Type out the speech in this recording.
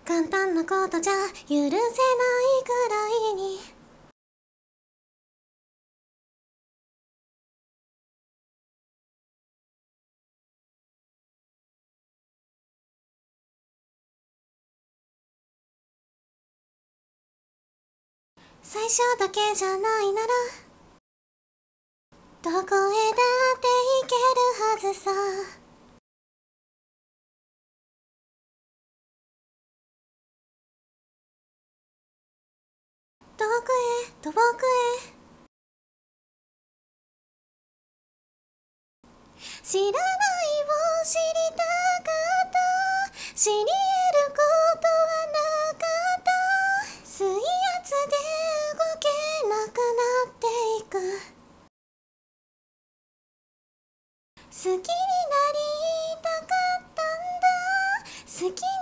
簡単なことじゃ許せないくらいに最初だけじゃないならどこへだって行けるはずさ。遠くへ遠くへ知らないを知りたかった。知り得ることはなかった。水圧で動けなくなっていく。好きになりたかったんだ。好き